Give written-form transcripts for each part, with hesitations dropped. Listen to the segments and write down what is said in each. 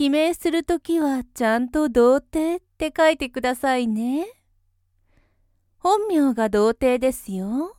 記名するときはちゃんと童貞って書いてくださいね。本名が童貞ですよ。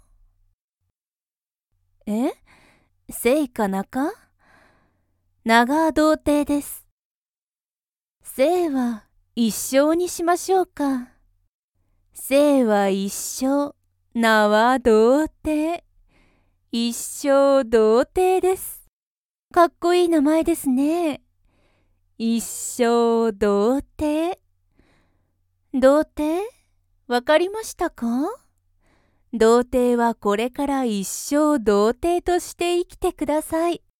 姓か中？長童貞です。姓は一生にしましょうか。姓は一生、名は童貞。一生童貞です。かっこいい名前ですね。一生童貞。童貞？わかりましたか？童貞はこれから一生童貞として生きてください。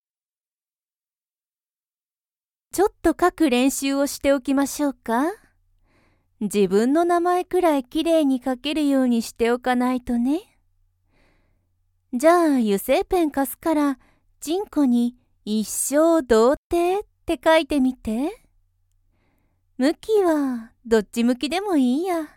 ちょっと書く練習をしておきましょうか。自分の名前くらいきれいに書けるようにしておかないとね。じゃあ油性ペン貸すから、チンコに一生童貞って書いてみて。向きはどっち向きでもいいや。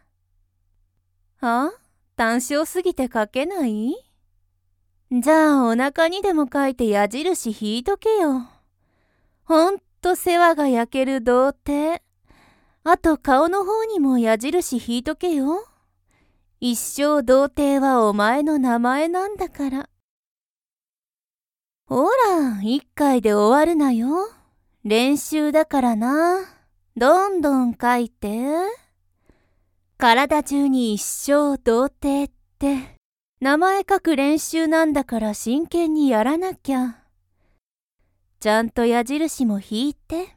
単調すぎて書けない？じゃあお腹にでも書いて矢印引いとけよ。ほんと世話が焼ける童貞。あと顔の方にも矢印引いとけよ。一生童貞はお前の名前なんだから。ほら、一回で終わるなよ。練習だからな。どんどん書いて。体中に一生童貞って名前書く練習なんだから真剣にやらなきゃ。ちゃんと矢印も引いて。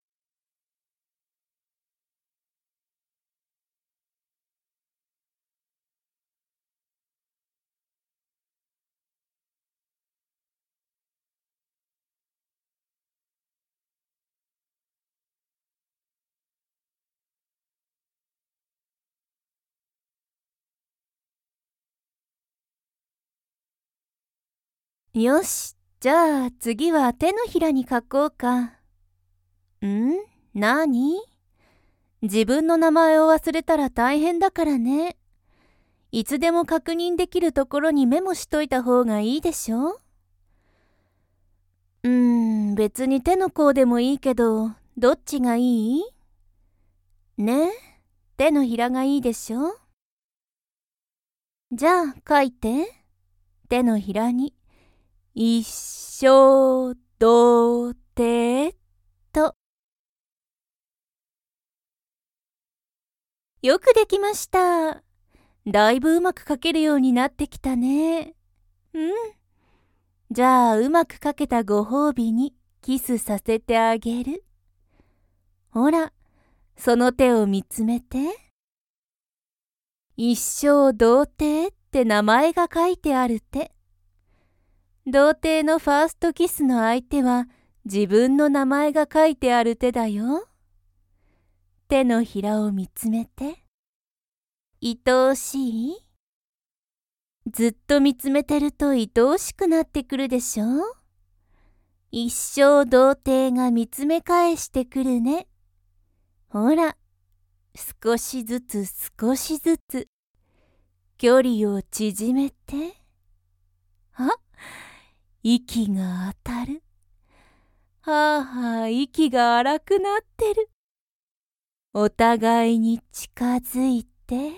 よし、じゃあ次は手のひらに書こうか。なに？自分の名前を忘れたら大変だからね。いつでも確認できるところにメモしといた方がいいでしょ？別に手の甲でもいいけど、どっちがいい？ね、手のひらがいいでしょ？じゃあ書いて。手のひらに。一生童貞と。よくできました。だいぶうまく書けるようになってきたね。じゃあうまく書けたご褒美にキスさせてあげる。ほら、その手を見つめて。一生童貞って名前が書いてある手。童貞のファーストキスの相手は自分の名前が書いてある手だよ。手のひらを見つめて。愛おしい？ずっと見つめてると愛おしくなってくるでしょ？一生童貞が見つめ返してくるね。ほら、少しずつ少しずつ距離を縮めて。息が当たる。息が荒くなってる。お互いに近づいて。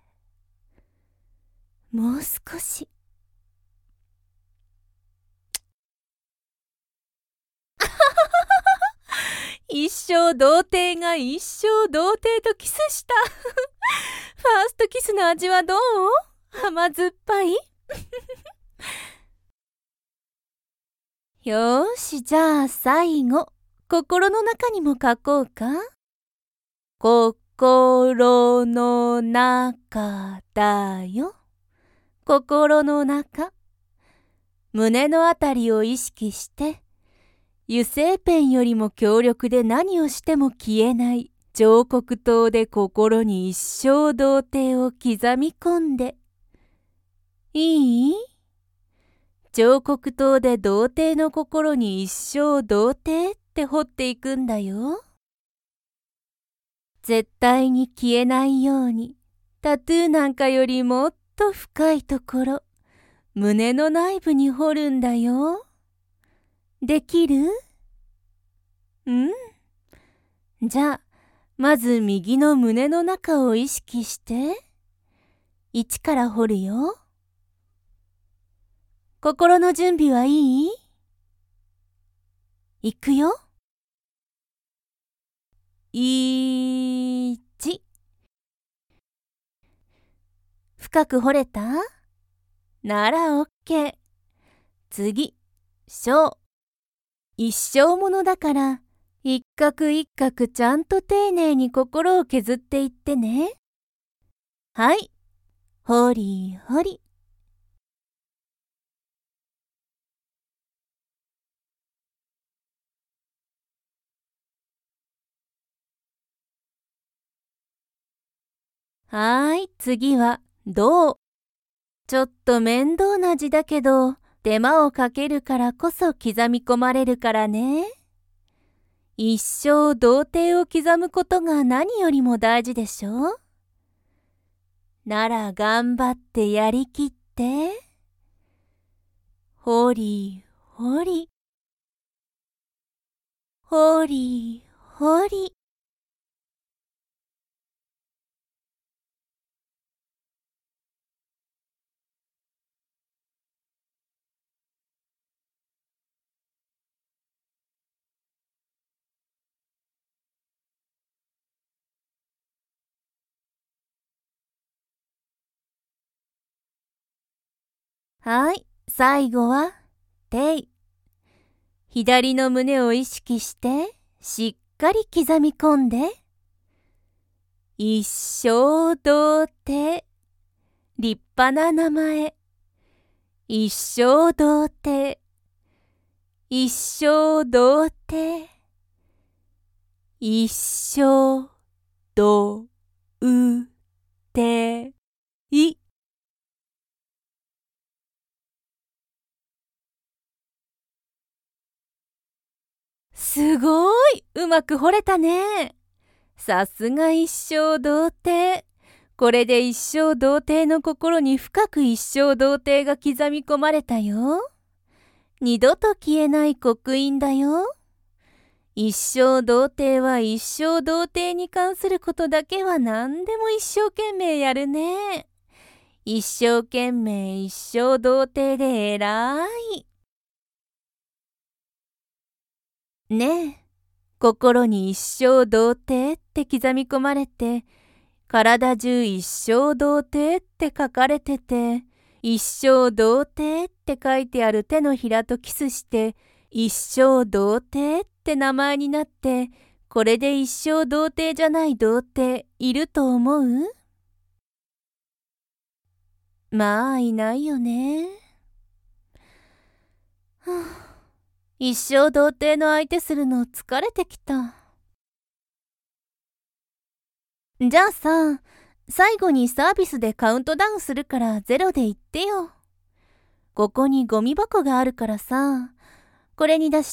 もう少し。一生童貞が一生童貞とキスした。ファーストキスの味はどう？甘酸っぱい？よーし、じゃあ最後、心の中にも書こうか。心の中だよ。心の中。胸のあたりを意識して、油性ペンよりも強力で何をしても消えない彫刻刀で心に一生童貞を刻み込んで。いい？彫刻刀で童貞の心に一生童貞って彫っていくんだよ。絶対に消えないように、タトゥーなんかよりもっと深いところ、胸の内部に彫るんだよ。できる？ じゃあ、まず右の胸の中を意識して、1から掘るよ。心の準備はいい？いくよ。1。深く掘れた？なら OK。次、小。一生ものだから、一画一画ちゃんと丁寧に心を削っていってね。はい。ほりほり。次は、どう。ちょっと面倒な字だけど、手間をかけるからこそ刻み込まれるからね。一生童貞を刻むことが何よりも大事でしょ？なら頑張ってやりきって。ほりほり。ほりほり。はい、最後は、てい。左の胸を意識して、しっかり刻み込んで。一生童貞。立派な名前。一生童貞。一生童貞。一生童貞。すごい！うまく彫れたね。さすが一生童貞。これで一生童貞の心に深く一生童貞が刻み込まれたよ。二度と消えない刻印だよ。一生童貞は一生童貞に関することだけは何でも一生懸命やるね。一生懸命一生童貞で偉い。ねえ、心に一生童貞って刻み込まれて、体中一生童貞って書かれてて、一生童貞って書いてある手のひらとキスして、一生童貞って名前になって、これで一生童貞じゃない童貞いると思う？まあいないよね。一生童貞の相手するの疲れてきた。じゃあさ、最後にサービスでカウントダウンするから0で言ってよ。ここにゴミ箱があるからさ、これに出して。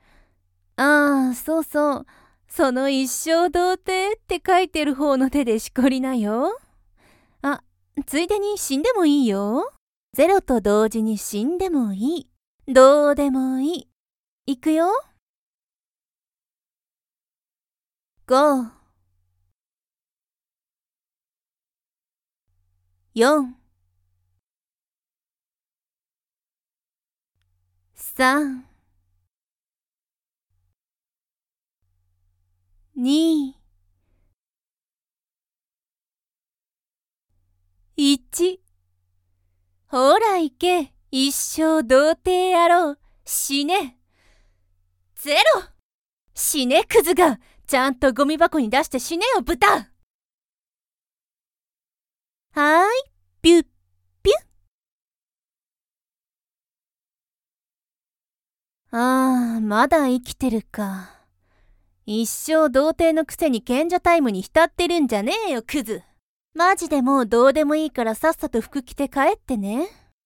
そうそう。その一生童貞って書いてる方の手でしこりなよ。ついでに死んでもいいよ。0と同時に死んでもいい。どうでもいい。いくよ。5、4、3、2、1。ほら行け。一生童貞野郎。死ね。0！死ねクズが。ちゃんとゴミ箱に出して死ねよ豚。はーい。ピュッピュッ。まだ生きてるか。一生童貞のくせに賢者タイムに浸ってるんじゃねえよクズ。マジでもうどうでもいいからさっさと服着て帰ってね。